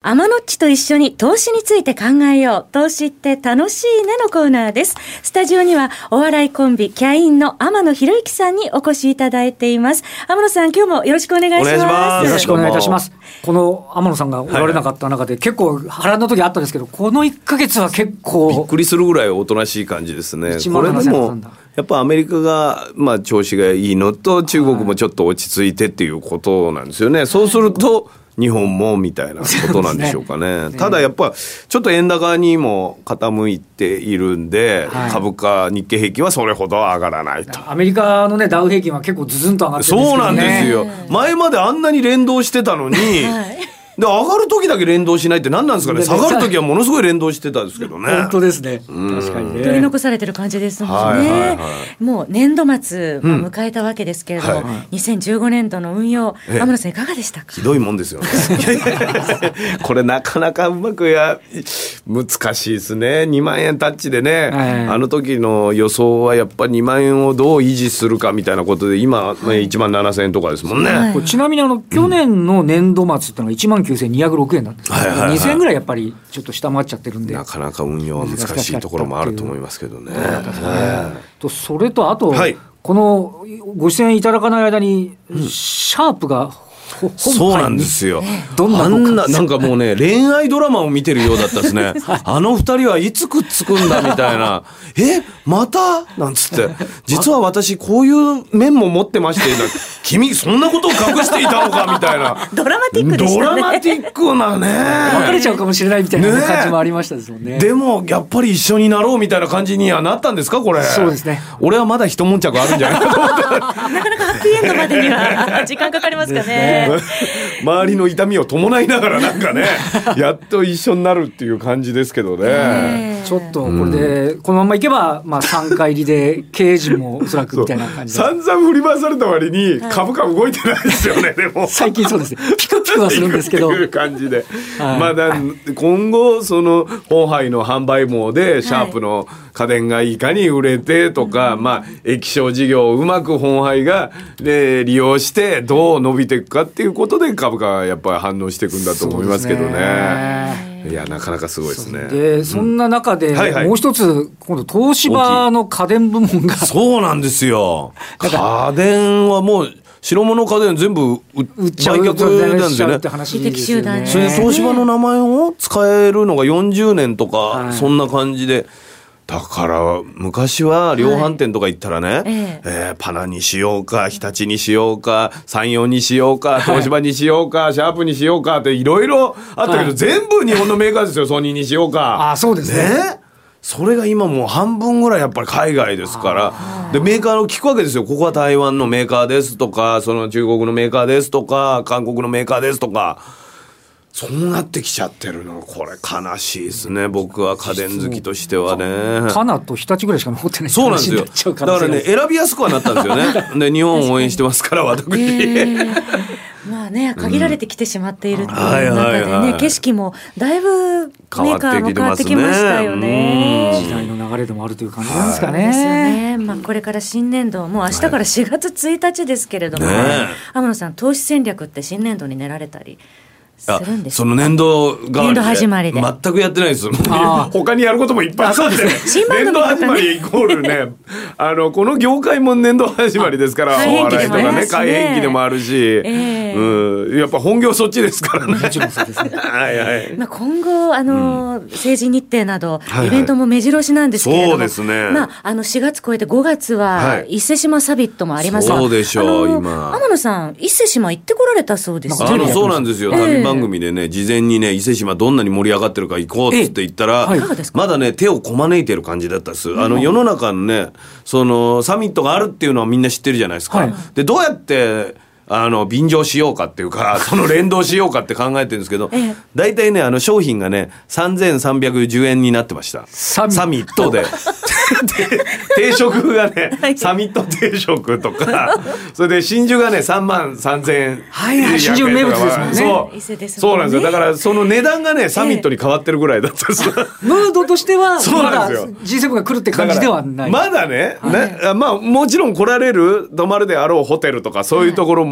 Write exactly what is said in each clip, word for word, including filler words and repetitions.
天野っちと一緒に投資について考えよう。投資って楽しいねのコーナーです。スタジオにはお笑いコンビキャインの天野ひろゆきさんにお越しいただいています。天野さん、今日もよろしくお願いします。 お願いします。 よろしくお願いいたします。この天野さんがおられなかった中で、はい、結構波乱の時あったんですけど、このいっかげつは結構びっくりするぐらいおとなしい感じですね。これでもやっぱアメリカが、まあ、調子がいいのと中国もちょっと落ち着いてっていうことなんですよね、はい、そうすると日本もみたいなことなんでしょうか ね, ねただやっぱちょっと円高にも傾いているんで、はい、株価日経平均はそれほど上がらないと。 アメリカのねダウ平均は結構ズズンと上がってるんですけどね。 そうなんですよ。前まであんなに連動してたのに、はいで上がるときだけ連動しないって何なんですかね。下がるときはものすごい連動してたんですけどね。 本当ですね。確かにね。 取り残されてる感じですもんね、はいはいはい、もう年度末を迎えたわけですけれども、うんはい、にせんじゅうごねんどの運用、天野さんいかがでしたか。 ひどいもんですよねこれなかなかうまくや難しいですね。にまんえんタッチでね、はい、あの時の予想はやっぱりにまんえんをどう維持するかみたいなことで今、はい、いちまんななせんえんとかですもんね、はい、 これちなみにあの去年の年度末ってのがいちまんきゅうせんにひゃくろくえんなんですけど、はいはいはい、にせんえんぐらいやっぱりちょっと下回っちゃってるんでなかなか運用は難しいところもあると思いますけどね。 とそれとあと、はい、このご出演いただかない間に、うん、シャープがそうなんですよ。 どんなあんななんかもうね恋愛ドラマを見てるようだったですねあの二人はいつくっつくんだみたいなえまたなんつって実は私こういう面も持ってまして君そんなことを隠していたのかみたいなドラマティックでしたね。 ドラマティックなね別れちゃうかもしれないみたいな感じもありましたですもんね。 でもやっぱり一緒になろうみたいな感じにはなったんですかこれ。 そうですね。 俺はまだ一悶着あるんじゃないかと思ってなかなかハッピーエンドまでには時間かかりますかね周りの痛みを伴いながらなんかねやっと一緒になるっていう感じですけどね。 ちょっとこれでこのままいけば、まあ、さんかい入りで経営陣もおそらくみたいな感じで散々振り回された割に株価動いてないですよね、はい、でも最近そうですねピクピクはするんですけどという感じで、はい、まだ今後その本杯の販売網でシャープの家電がいかに売れてとか、はい、まあ液晶事業をうまく本杯がで利用してどう伸びていくかっていうことで株価はやっぱり反応していくんだと思いますけどね。いやなかなかすごいですね。 で、うん、そんな中で、はいはい、もう一つ今度東芝の家電部門がそうなんですよ。家電はもう白物家電全部売っちゃう売却なんですよね。 非適集団ね。 それで東芝の名前を使えるのがよんじゅうねんとか、はい、そんな感じでだから昔は量販店とか行ったらね、はいえーえー、パナにしようか日立にしようか三洋にしようか東芝にしようか、はい、シャープにしようかっていろいろあったけど、はい、全部日本のメーカーですよ。ソニーにしようか。 あそうですね。 ねそれが今もう半分ぐらいやっぱり海外ですからでメーカーを聞くわけですよ。ここは台湾のメーカーですとかその中国のメーカーですとか韓国のメーカーですとかそうなってきちゃってるのこれ悲しいですね。僕は家電好きとしてはねカナと日立ぐらいしか残ってない。 そうなんですよ。だからね選びやすくはなったんですよねで日本を応援してますから私、えー、 まあね限られてきてしまっているっていう中でね、うんはいはいはい、景色もだいぶメーカーも変わってきましたよね。 時代の流れでもあるという感じなんですかね、 はいですよね。まあ、これから新年度もう明日からしがつついたちですけれども、はいね、天野さん投資戦略って新年度に練られたりあその年度代わりで始まりで全くやってないです他にやることもいっぱいあって年度始まりイコールねあのこの業界も年度始まりですからお笑いとかね改変期でもあるし、えーうん、やっぱ本業そっちですからねはいはい、 まあ、今後あの、うん、政治日程などイベントも目白押しなんですけれども、 そうですね、 まあ、あのしがつ超えてごがつは伊勢志摩サミットもありますが、 そうでしょう。今天野さん伊勢志摩行ってこられたそうですね。 あのそうなんですよ、えー、旅番組でね事前にね伊勢志摩どんなに盛り上がってるか行こうって言ったら、はい、まだね手をこまねいてる感じだったです、うん、あの世の中のねそのサミットがあるっていうのはみんな知ってるじゃないですか、はい、でどうやってあの便乗しようかっていうかその連動しようかって考えてるんですけど大体ねあの商品がねさんぜんさんびゃくじゅうえんになってました。サミットで定食がねサミット定食とかそれで真珠がねさんまんさんぜんえん、 はいはい、真珠名物ですもんね。 そうそうなんですよ。だからその値段がねサミットに変わってるぐらいだったんです、えー、ムードとしてはまだ ジーセブン が来るって感じではない。 まだね、はい、ねまあもちろん来られる泊まるであろうホテルとかそういうところも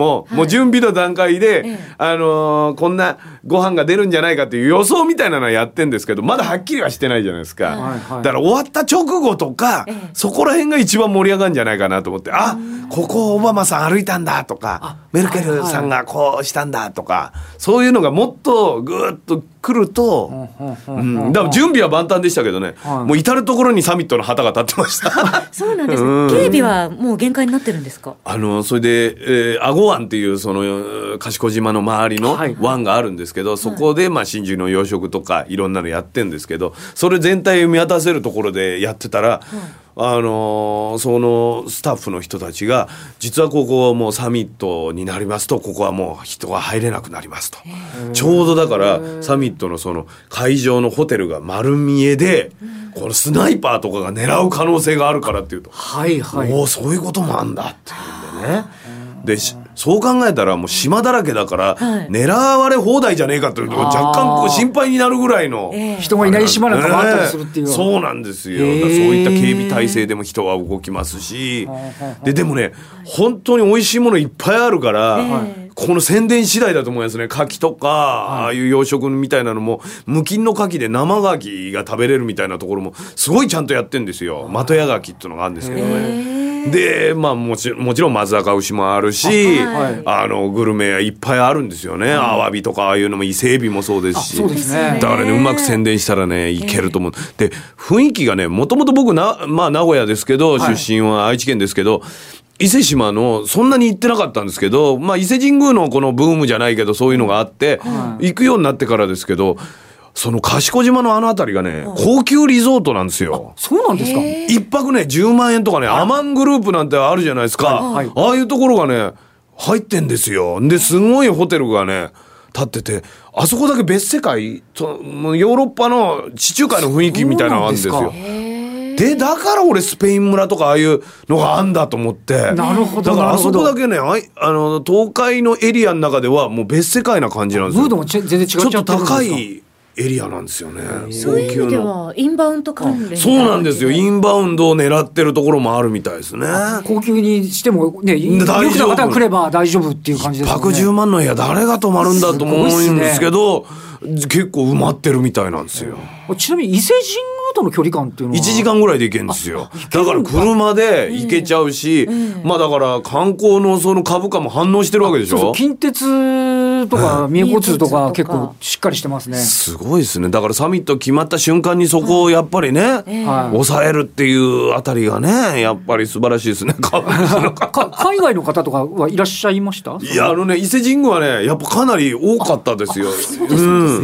も、はい、もう準備の段階で、ええ、あのー、こんなご飯が出るんじゃないかっていう予想みたいなのはやってんですけど、まだはっきりはしてないじゃないですか、はい、だから終わった直後とか、ええ、そこら辺が一番盛り上がるんじゃないかなと思って、あ、ここをオバマさん歩いたんだとか、メルケルさんがこうしたんだとか、はいはい、そういうのがもっとぐーっと来ると、うん、だから準備は万端でしたけどね、はい、もう至る所にサミットの旗が立ってましたそうなんです、うん、警備はもう限界になってるんですか？ あのそれで、えー、阿護湾っていうその賢島の周りの湾があるんですけど、はい、そこで、まあ、真珠の養殖とかいろんなのやってんですけど、それ全体を見渡せるところでやってたら、はい、あのー、そのスタッフの人たちが実はここはもうサミットになりますとここはもう人が入れなくなりますと、ちょうどだからサミットのその会場のホテルが丸見えで、このスナイパーとかが狙う可能性があるからっていうと、はいはい、おそういうこともあんだっていうんでね、でそう考えたらもう島だらけだから、はい、狙われ放題じゃねえかっていうと若干こう心配になるぐらいの、 えー、人がいない島なんかもあったりするっていう、 えー、そうなんですよ、えー、そういった警備体制でも人は動きますし、ででもね本当に美味しいものいっぱいあるから、えー、この宣伝次第だと思いますね。牡蠣とか、はい、ああいう養殖みたいなのも無菌の牡蠣で生牡蠣が食べれるみたいなところもすごいちゃんとやってんですよ。的屋牡蠣っていうのがあるんですけどね、えーで、まあ、もち、もちろん松阪牛もあるし、はい、あのグルメいっぱいあるんですよね、はい、アワビとかああいうのも伊勢海老もそうですし、 そうですね、 だからねうまく宣伝したらねいけると思う、で雰囲気がねもともと僕な、まあ、名古屋ですけど、はい、出身は愛知県ですけど伊勢志摩のそんなに行ってなかったんですけど、まあ、伊勢神宮のこのブームじゃないけどそういうのがあって、はい、行くようになってからですけど、その賢島のあの辺りがね、高級リゾートなんですよ。 そうなんですか。 一泊ねじゅうまんえんとかね、アマングループなんてあるじゃないですか、はいはい、ああいうところがね入ってんですよ。ですごいホテルがね建ってて、あそこだけ別世界、そのヨーロッパの地中海の雰囲気みたいなのがあるんですよ。でだから俺スペイン村とかああいうのがあんだと思って、 なるほど、 だからあそこだけね、ああの東海のエリアの中ではもう別世界な感じなんですよ。 ムードも全然違っちゃってるんですか。 ちょっと高いエリアなんですよね。 そういう意味ではインバウンド関連、 そうなんですよ。インバウンドを狙ってるところもあるみたいですね。 高級にしてもね、よくの方が来れば大丈夫っていう感じですよね。 いっぱくじゅうまんの部屋誰が泊まるんだと思うんですけど、結構埋まってるみたいなんですよ。 ちなみに伊勢神宮との距離感っていうのはいちじかんぐらいで行けるんですよ。だから車で行けちゃうし、えーえー、まあだから観光のその株価も反応してるわけでしょ。 そうそう、近鉄とか三重交通とか結構しっかりしてますね。 すごいですね。だからサミット決まった瞬間にそこをやっぱりね、はい、抑えるっていうあたりがねやっぱり素晴らしいですね。か海外の方とかはいらっしゃいました？ いやあのね伊勢神宮はねやっぱかなり多かったですよ。そうです、うん、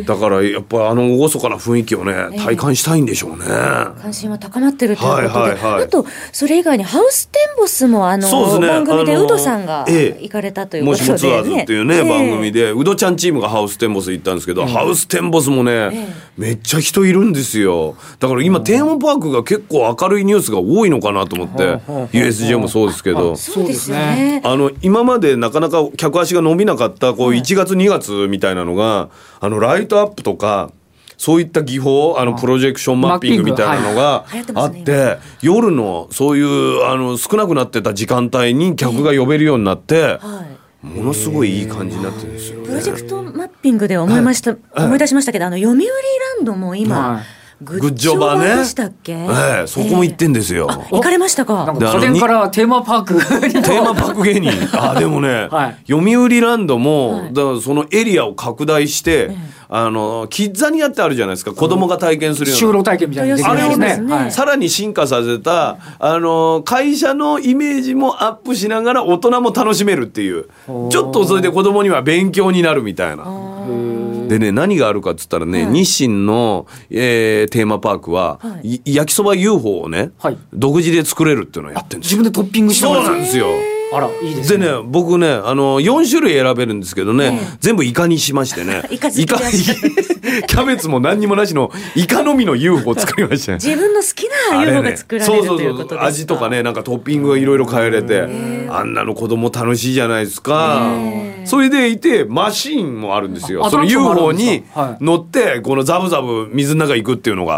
だからやっぱあの厳かな雰囲気をね体感したいんでしょうね。 関心は高まってるということで、はいはいはい、あとそれ以外にハウステンボスもあの、ね、番組でウドさんが行かれたということで、ね、 もしもツアーズっていうね、えー、番組でウドちゃんチームがハウステンボス行ったんですけど、えー、ハウステンボスもね、えー、めっちゃ人いるんですよ。だから今、うん、テーマパークが結構明るいニュースが多いのかなと思って、ユーエスジェー もそうですけど、 そうですね、 あの今までなかなか客足が伸びなかったこういちがつにがつみたいなのが、あのライトアップとかそういった技法、あのプロジェクションマッピングみたいなのがあって、はい、夜のそういうあの少なくなってた時間帯に客が呼べるようになって、はい、ものすごいいい感じになってるんですよね。 プロジェクトマッピングで思いました、はい、思い出しましたけど、あの読売ランドも今、はい、グッジョバでしたっけ、 ええ、そこも行ってんですよ。 行かれましたか。 なんか家電からテーマパークテーマパーク芸人あでもね、はい、読売ランドも、はい、だからそのエリアを拡大して、はい、あのキッザニアってあるじゃないですか、子供が体験するような就労体験みたいなあれをね、はい、さらに進化させたあの会社のイメージもアップしながら大人も楽しめるっていう、ちょっとそれで子供には勉強になるみたいな。でね、何があるかっつったらね、はい、日清の、えー、テーマパークは、はい、焼きそば ユーフォー をね、はい、独自で作れるっていうのをやってるんですよ。 自分でトッピングしてもらう。 そうなんですよ。 あら、いいですね。 でね、僕ね、あのよんしゅるい選べるんですけどね、えー、全部イカにしましてねイカ好きでいらっしゃるんですね。 キャベツも何にもなしのイカのみの ユーフォー を作りましたね。 自分の好きな ユーフォー が作られる、ね、そうそうそう、ということですか。 味とかね、なんかトッピングがいろいろ変えれて、あんなの子供楽しいじゃないですか。それでいてマシーンもあるんですよ。その ユーフォー に乗ってこのザブザブ水の中行くっていうのが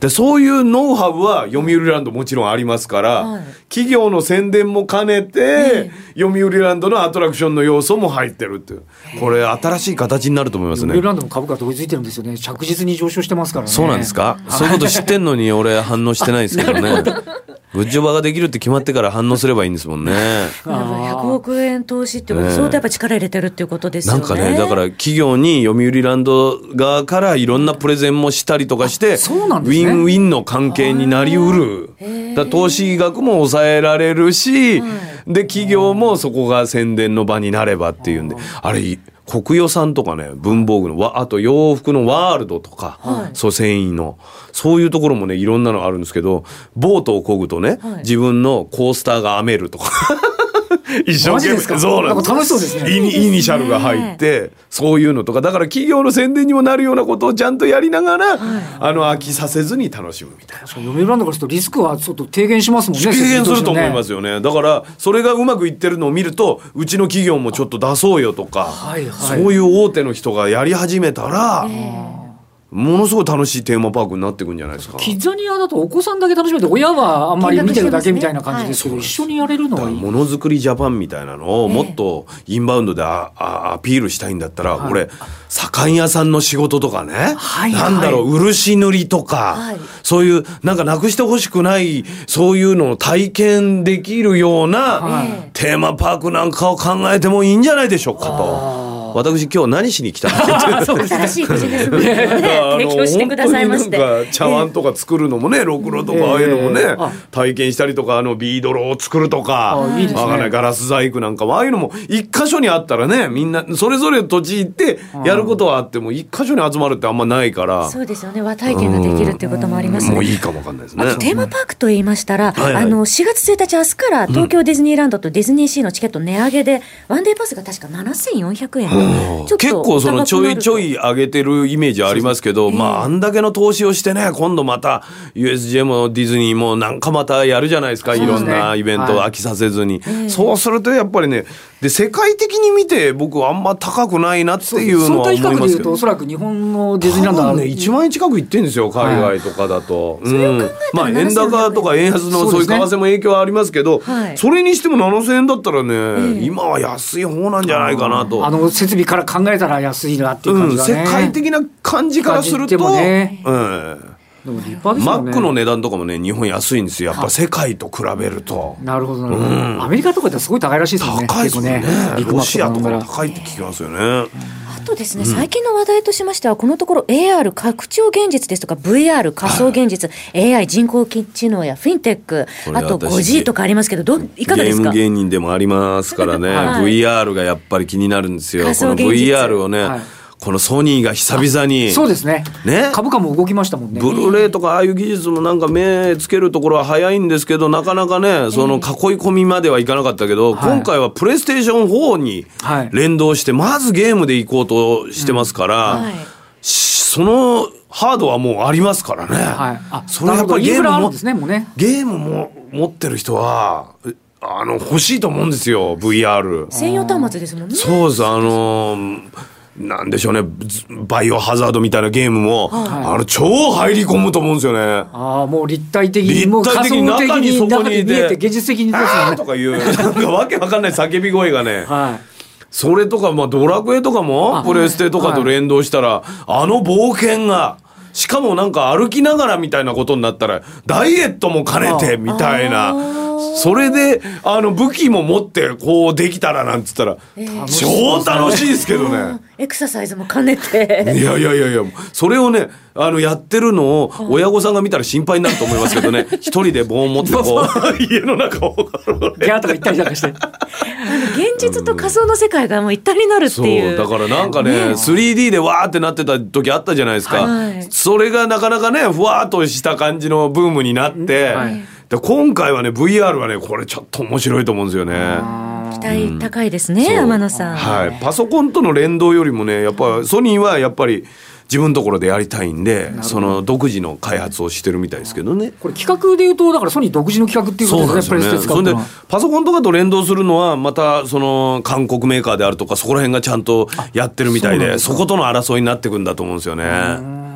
でそういうノウハウは読売ランドもちろんありますから、はい、企業の宣伝も兼ねて、えー、読売ランドのアトラクションの要素も入ってるっていう、これ新しい形になると思いますね。 読売ランドも株価と追いついてるんですよね。着実に上昇してますからね。 そうなんですか、はい、そういうこと知ってんのに俺反応してないですけどねグッジョバができるって決まってから反応すればいいんですもんね。 ひゃくおくえん投資ってこと、相当やっぱ力入れてるっていうことですよね。 なんかね、だから企業に読売ランド側からいろんなプレゼンもしたりとかして、 そうなんですね、 ウィンウィンの関係になりうる。だ投資額も抑えられるし、はい、で企業もそこが宣伝の場になればっていうんで、あれ国与さんとかね、文房具のあと洋服のワールドとか、はい、そう繊維のそういうところもねいろんなのあるんですけど、ボートを漕ぐとね、はい、自分のコースターが編めるとか一生懸命そうなんです。 楽しそうですね。 イニ、イニシャルが入ってそういうのとか、だから企業の宣伝にもなるようなことをちゃんとやりながら、はい、あの飽きさせずに楽しむみたいな。 読売ランドからするとリスクはちょっと低減しますもんね。 低減すると思いますよね。だからそれがうまくいってるのを見ると、うちの企業もちょっと出そうよとか、はいはい、そういう大手の人がやり始めたら、えーものすごい楽しいテーマパークになっていくんじゃないですか。 キッザニアだとお子さんだけ楽しめて、親はあんまり見てるだけみたいな感じですけど、ねはい、一緒にやれるのはいい。 ものづくりジャパンみたいなのをもっとインバウンドでああアピールしたいんだったら、はい、俺左官屋さんの仕事とかね、はい、なんだろう漆塗りとか、はい、そういうなんかなくしてほしくないそういうのを体験できるような、はい、テーマパークなんかを考えてもいいんじゃないでしょうかと。私今日何しに来たのそう新しいビジネスモデルをね提供してくださいまして、 なんか茶碗とか作るのもね、ろくろとかああいうのもね、えー、体験したりとか、あのビードロを作るとか、あいいですね、わかんないガラス細工なんかもああいうのも一箇所にあったらね、みんなそれぞれ土地行ってやることはあっても一箇所に集まるってあんまないから。 そうですよね、和体験ができるっていうこともありますね。 もういいかもわかんないですね。 あとテーマパークと言いましたら、はいはい、あのしがつついたち明日から東京ディズニーランドとディズニーシーのチケット値上げで、ワンデーパスが確かななせんよんひゃくえん、 ちょっと結構そのちょいちょい上げてるイメージありますけど、まああんだけの投資をしてね、今度また ユーエスジェー もディズニーもなんかまたやるじゃないですか、いろんなイベントを飽きさせずに、はい、そうするとやっぱりね、で世界的に見て僕はあんま高くないなっていうのは思いますけど、相対比較でいうとおそらく日本のディズニーランドはねいちまん円近くいってるんですよ、海外とかだと、はい、うん、まあ円高とか円安のそういう為替も影響はありますけど、 そ, ね、はい、それにしてもななせんえんだったらね、えー、今は安い方なんじゃないかなと。 あの設備から考えたら安いなっていう感じがね、 うん、世界的な感じからすると、ね、うん、 でも立派ですよね。 マックの値段とかもね日本安いんですよ、やっぱ世界と比べると。 なるほどなるほど、うん、アメリカとかってすごい高いらしいですよね。 高いですよね、 ね、 ロシアとか高いって聞きますよね、うん、 あとですね、最近の話題としましては、このところ エーアール 拡張現実ですとか ブイアール 仮想現実、はい、エーアイ 人工知能やフィンテック、あと ファイブジー とかありますけど、どいかがですか。 ゲーム芸人でもありますからね、はい、ブイアール がやっぱり気になるんですよ。この ブイアール をね、はい、このソニーが久々にそうですね、ね、株価も動きましたもんね。 ブルーレイとかああいう技術もなんか目つけるところは早いんですけど、なかなかねその囲い込みまではいかなかったけど、えー、今回はプレイステーションフォーに連動してまずゲームで行こうとしてますから、はい、そのハードはもうありますからね、はい、あそれやっぱりゲームも、ね、ゲームも持ってる人はあの欲しいと思うんですよ。 ブイアール専用端末ですもんね。 そうです、あのーなんでしょうね、バイオハザードみたいなゲームも、はい、あの超入り込むと思うんですよね。 ああ、もう立体的に、 立体的に中にそこにいて、 見えて現実的にですよねとかいうなんかわけわかんない叫び声がね、はい、それとか、まあ、ドラクエとかもプレステとかと連動したら、はい、あの冒険がしかもなんか歩きながらみたいなことになったらダイエットも兼ねてみたいな、それであの武器も持ってこうできたらなんつったら、えー、超楽しいですけどね。 エクササイズも兼ねていやいやいやいや、それをねあのやってるのを親御さんが見たら心配になると思いますけどね一人で棒を持ってこう家の中をギャーとか行ったりなんかしてあの現実と仮想の世界がもう一体になるっていう、 そうだからなんかね、ね スリーディー でわーってなってた時あったじゃないですか、はい、それがなかなかねふわーっとした感じのブームになって、はい、で今回はね ブイアール はねこれちょっと面白いと思うんですよね。 期待高いですね、うん、天野さん、 はい、パソコンとの連動よりもねやっぱソニーはやっぱり自分のところでやりたいんでその独自の開発をしてるみたいですけどね。 これ企画でいうとだからソニー独自の企画っていうことですね。プレステ使うのは。それでパソコンとかと連動するのはまたその韓国メーカーであるとかそこら辺がちゃんとやってるみたいで そ, そことの争いになってくんだと思うんですよね。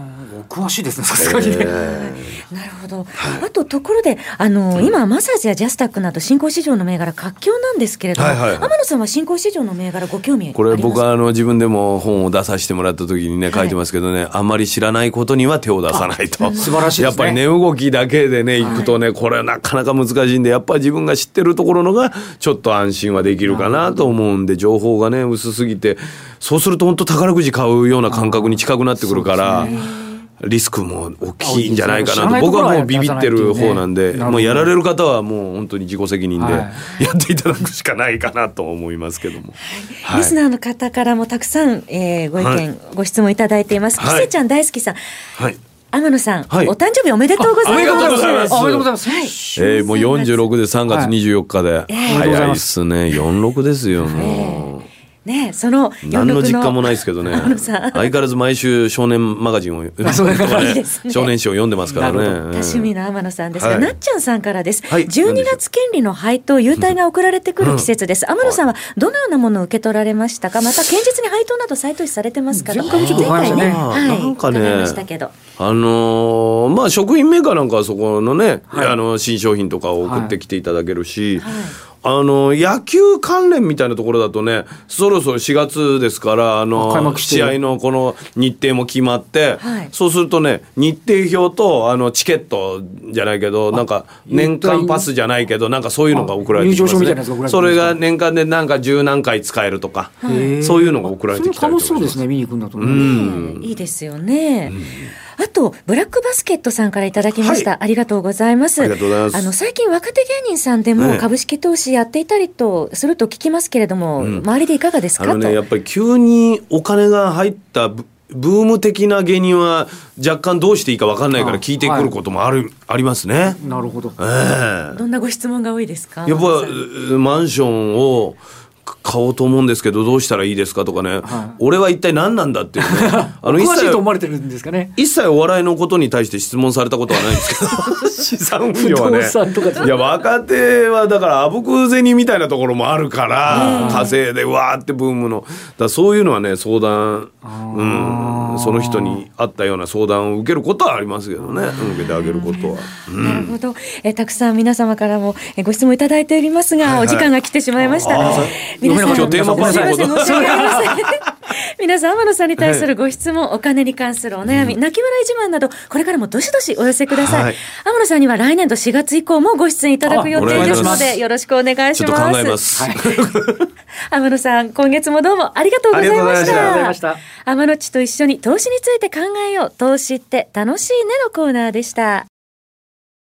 詳しいですね、さすがにね。 えー、なるほど。あとところであの、うん、今マザーズやジャスタックなど新興市場の銘柄活況なんですけれども、はいはいはい、天野さんは新興市場の銘柄ご興味ありますか？ これ僕はあの自分でも本を出させてもらった時にね書いてますけどね、はい、あんまり知らないことには手を出さないと。 素晴らしいですね。 やっぱり値動きだけでね行くとね、これなかなか難しいんで、やっぱり自分が知ってるところのがちょっと安心はできるかなと思うんで、情報がね薄すぎて、そうすると本当宝くじ買うような感覚に近くなってくるから、リスクも大きいんじゃないかなと。僕はもうビビってる方なんで、もうやられる方はもう本当に自己責任でやっていただくしかないかなと思いますけども、 はい、リスナーの方からもたくさん、えー、ご意見、はい、ご質問いただいています。キセちゃん大好きさん、はい、天野さん、はい、お誕生日おめでとうございます。 ありがとうございます。 おめでとうございます。 はい、えー、もうよんじゅうろくでさんがつにじゅうよっかで、はい、早いっすね。よんじゅうろくですよもう。 ね、その何の実感もないですけどね。相変わらず毎週少年マガジンを、ね、少年誌を読んでますからね。 多趣味の天野さんですが、はい、なっちゃんさんからです。はい、じゅうにがつ権利の配当優待が送られてくる季節です。うん、天野さんはどのようなものを受け取られましたか。また堅実に配当など再投資されてますから。 前回ちょっと前回ね、 はい、なんかね、あのー、まあ食品メーカーなんかはそこのね、はい、あの新商品とかを送ってきていただけるし。はいはい、あの野球関連みたいなところだとね、そろそろしがつですから、あの試合のこの日程も決まって、はい、そうするとね、日程表とあのチケットじゃないけど、なんか年間パスじゃないけど、なんかそういうのが送られてきますね。入場証みたいなやつが送られてきます。それが年間でなんか十何回使えるとか、そういうのが送られてきたりとか。 楽しそうですね、見に行くんだとね。うん、いいですよね。うん、あとブラックバスケットさんからいただきました、はい、ありがとうございます。 ありがとうございます。 あの最近若手芸人さんでも株式投資やっていたりとすると聞きますけれども、うん、周りでいかがですか？ あのね、 とやっぱり急にお金が入ったブーム的な芸人は若干どうしていいか分かんないから聞いてくることもある、はい、ありますね。 なるほど、 えー、 どんなご質問が多いですか？ やっぱマンションを買おうと思うんですけどどうしたらいいですかとかね、はい、俺は一体何なんだっていうねあの詳しいと思われてるんですかね。 一切お笑いのことに対して質問されたことはないんですけど資産運用はね、いや若手はだからあぶく銭みたいなところもあるから稼いでわーってブームのだ、そういうのはね相談、うん、その人に合ったような相談を受けることはありますけどね、受けてあげることは、うん、 なるほど。えたくさん皆様からもご質問いただいておりますが、はいはい、お時間が来てしまいました。皆さん今日テーマパーソンのこと皆さん天野さんに対するご質問、はい、お金に関するお悩み、うん、泣き笑い自慢などこれからもどしどしお寄せください、はい、天野さんには来年度しがつ以降もご出演いただく予定ですのでよろしくお願いします。 ちょっと考えます、はい、 天野さん今月もどうもありがとうございました。 した天野っちと一緒に投資について考えよう、投資って楽しいねのコーナーでした。